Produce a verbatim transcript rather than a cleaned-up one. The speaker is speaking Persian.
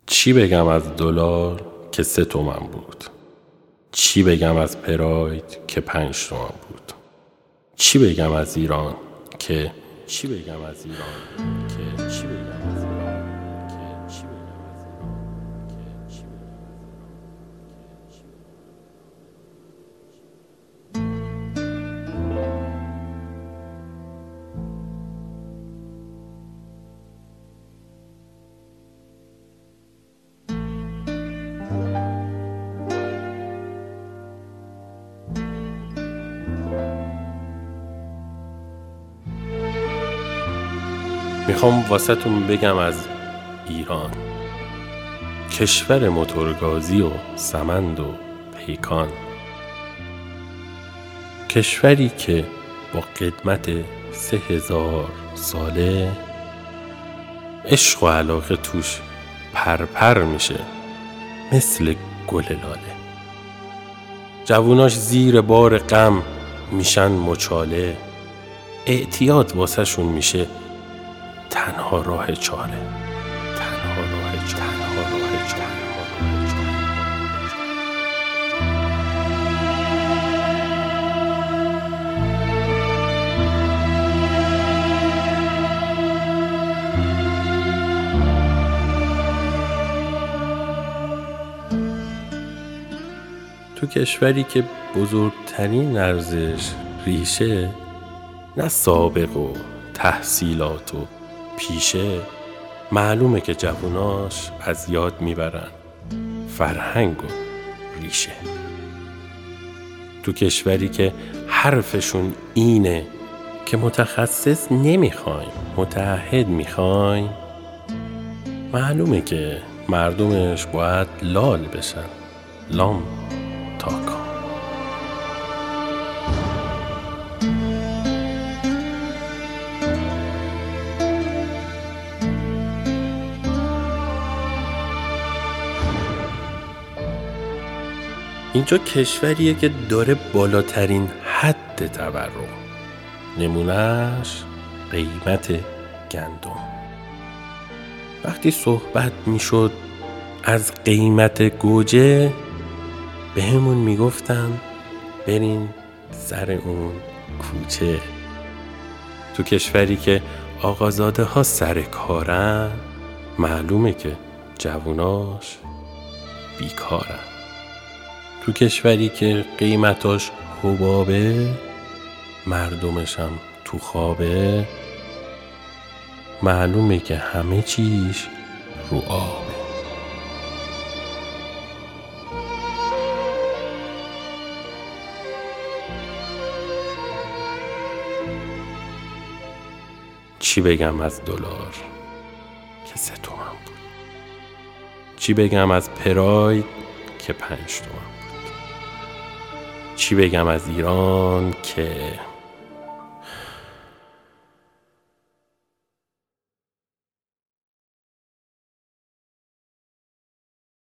چی بگم از دلار که سه تومن بود؟ چی بگم از پراید که پنج تومن بود؟ چی بگم از ایران که چی بگم از ایران که چی بگم از ایران که چی بگم از ایران که چی بگم میخوام واسه‌تون بگم از ایران، کشور موتورگازی و سمند و پیکان، کشوری که با قدمت سه هزار ساله عشق و علاقه توش پرپر میشه مثل گل لاله. جووناش زیر بار غم میشن مچاله، اعتیاد واسه شون میشه تنها راه چاره، تنها راه چاره، تنها راه چاره. تو کشوری که بزرگترین ارزش ریشه نه سابق و تحصیلات و پیشه، معلومه که جووناش از یاد میبرن فرهنگ و ریشه. تو کشوری که حرفشون اینه که متخصص نمیخوایم متعهد میخوایم، معلومه که مردمش باید لال بشن لام تا کام. اینجا کشوریه که داره بالاترین حد تورم، نمونهش قیمت گندم. وقتی صحبت میشد از قیمت گوجه، به همون میگفتن برین سر اون کوچه. تو کشوری که آقازاده ها سر کارن، معلومه که جووناش بیکارن. تو کشوری که قیمتاش حبابه، مردمش هم تو خوابه، معلومه که همه چیش رو آبه. چی بگم از دلار که سه تومن بود؟ چی بگم از پراید که پنج تومن بود؟ چی بگم از ایران که